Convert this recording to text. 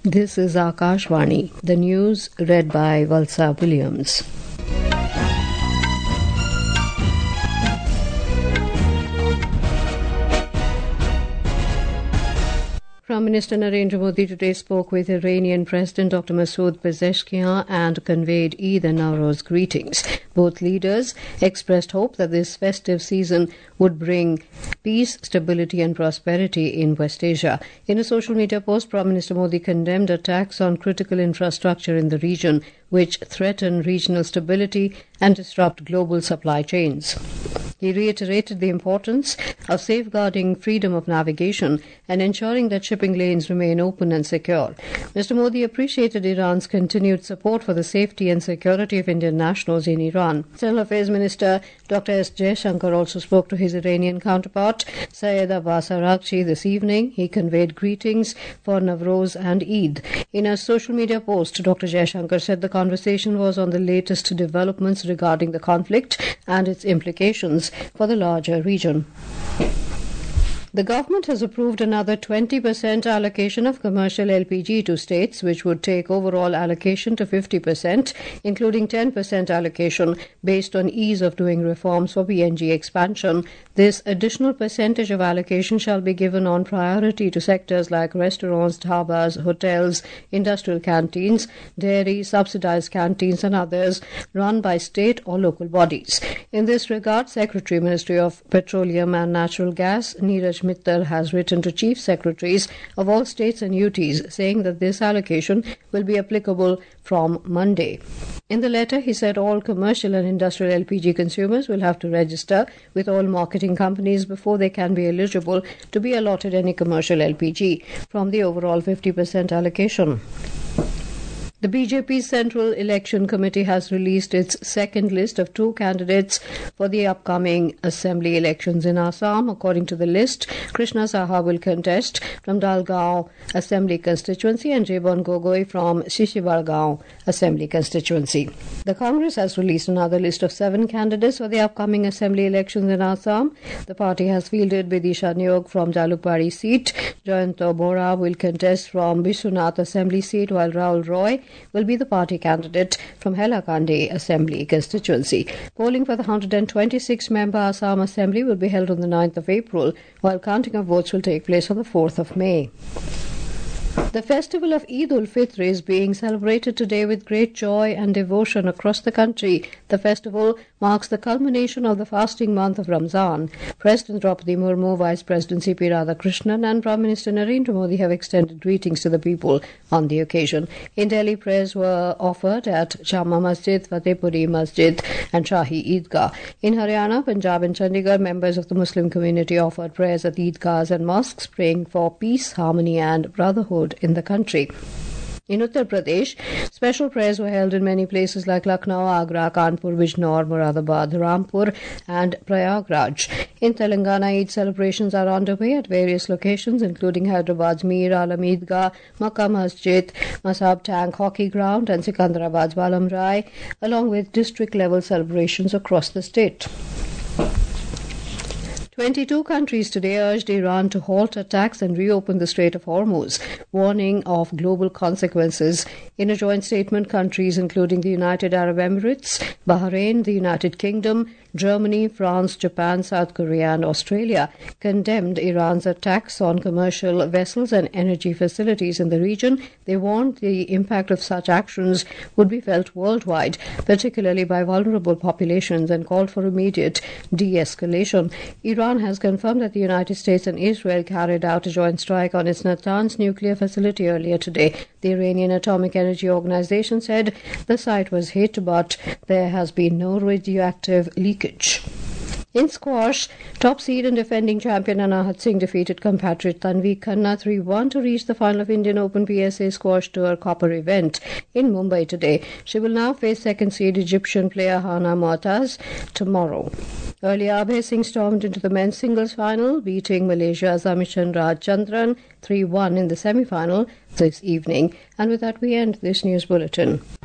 This is Akashvani, the news read by Valsa Williams. Prime Minister Narendra Modi today spoke with Iranian President Dr. Masoud Pezeshkian and conveyed Eid and Nowruz greetings. Both leaders expressed hope that this festive season would bring peace, stability and prosperity in West Asia. In a social media post, Prime Minister Modi condemned attacks on critical infrastructure in the region, which threaten regional stability and disrupt global supply chains. He reiterated the importance of safeguarding freedom of navigation and ensuring that shipping lanes remain open and secure. Mr. Modi appreciated Iran's continued support for the safety and security of Indian nationals in Iran. External Affairs Minister Dr. S. Jaishankar also spoke to his Iranian counterpart, Syed Abbas Araghchi, this evening. He conveyed greetings for Nowruz and Eid. In a social media post, Dr. Jaishankar said the conversation was on the latest developments regarding the conflict and its implications for the larger region. The government has approved another 20% allocation of commercial LPG to states, which would take overall allocation to 50%, including 10% allocation based on ease of doing reforms for PNG expansion. This additional percentage of allocation shall be given on priority to sectors like restaurants, dhabas, hotels, industrial canteens, dairy, subsidized canteens and others run by state or local bodies. In this regard, Secretary, Ministry of Petroleum and Natural Gas, Neeraj Mittal, has written to Chief Secretaries of all states and UTs saying that this allocation will be applicable from Monday. In the letter, he said all commercial and industrial LPG consumers will have to register with all marketing companies before they can be eligible to be allotted any commercial LPG from the overall 50% allocation. The BJP's Central Election Committee has released its second list of 2 candidates for the upcoming assembly elections in Assam. According to the list, Krishna Saha will contest from Dalgaon Assembly Constituency and Jebon Gogoi from Shishibargaon Assembly Constituency. The Congress has released another list of 7 candidates for the upcoming assembly elections in Assam. The party has fielded Bidisha Nyog from Jalukbari seat. Jayanto Bora will contest from Bishwanath Assembly seat, while Rahul Roy will be the party candidate from Hailakandi Assembly constituency. Polling for the 126-member Assam Assembly will be held on the 9th of April, while counting of votes will take place on the 4th of May. The festival of Eid ul-Fitr is being celebrated today with great joy and devotion across the country. The festival marks the culmination of the fasting month of Ramzan. President Draupadi Murmu, Vice President C.P. Radhakrishnan and Prime Minister Narendra Modi have extended greetings to the people on the occasion. In Delhi, prayers were offered at Jama Masjid, Fatehpuri Masjid and Shahi Eidgah. In Haryana, Punjab and Chandigarh, members of the Muslim community offered prayers at Eidgahs and mosques, praying for peace, harmony and brotherhood in the country. In Uttar Pradesh, special prayers were held in many places like Lucknow, Agra, Kanpur, Bijnor, Moradabad, Rampur and Prayagraj. In Telangana, Eid celebrations are underway at various locations, including Hyderabad's Mir Alam Eidgah, Makkah Masjid, Masab Tank Hockey Ground and Sikandarabad's Balam Rai, along with district-level celebrations across the state. 22 countries today urged Iran to halt attacks and reopen the Strait of Hormuz, warning of global consequences. In a joint statement, countries including the United Arab Emirates, Bahrain, the United Kingdom, Germany, France, Japan, South Korea and Australia condemned Iran's attacks on commercial vessels and energy facilities in the region. They warned the impact of such actions would be felt worldwide, particularly by vulnerable populations, and called for immediate de-escalation. Iran has confirmed that the United States and Israel carried out a joint strike on its Natanz nuclear facility earlier today. The Iranian Atomic Energy Organization said the site was hit, but there has been no radioactive leakage. In squash, top seed and defending champion Anahat Singh defeated compatriot Tanvi Khanna 3-1 to reach the final of Indian Open PSA Squash Tour Copper event in Mumbai today. She will now face second seed Egyptian player Hana Muataz tomorrow. Earlier, Abhay Singh stormed into the men's singles final, beating Malaysia's Amishan Rajchandran 3-1 in the semi-final this evening. And with that, we end this news bulletin.